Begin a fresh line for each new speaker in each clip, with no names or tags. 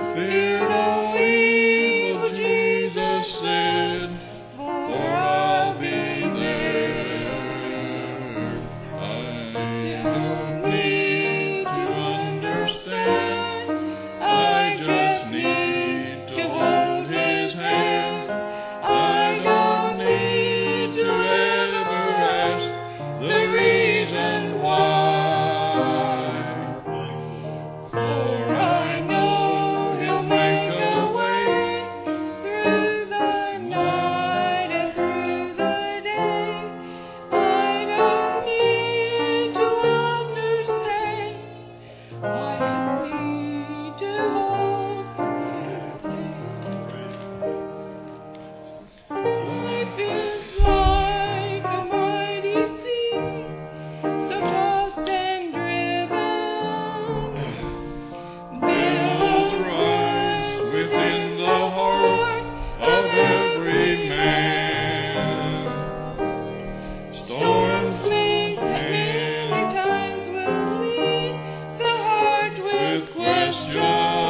Fear no evil, Jesus said, for I'll be there. I don't need to understand. I just need to hold His hand. I don't need to ever ask the reason why. For I know He'll make a way through the night and through the day. I don't need to understand. I just need to hold His hand. Life is like a mighty sea, so tossed and driven. Billows rise within the heart of every man. Storms many times will lead the heart with questions,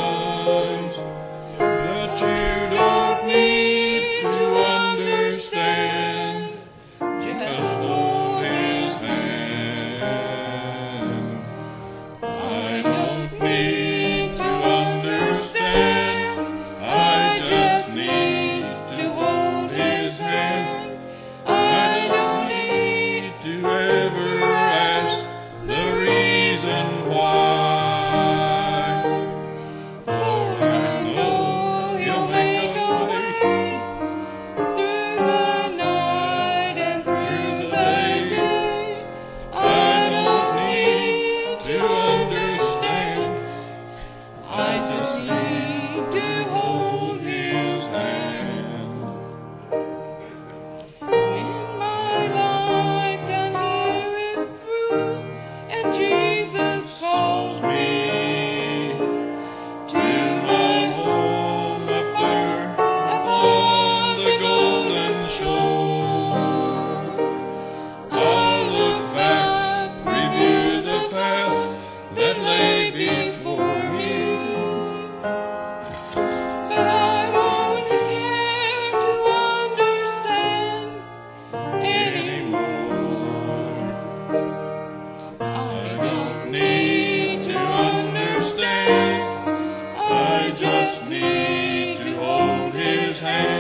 but you don't need to understand. Just hold His hand. I don't need to understand. I just need to hold His hand. I don't need to ever ask the reason why. For I know He'll make a way through the night and through the day. I don't need to understand. I just need to hold His hand. When my life down here is through and Jesus calls me to my home up there upon the golden shore, I'll look back, review the path that lay before me. But I won't care to understand anymore. I don't need to understand. I just need to hold His hand.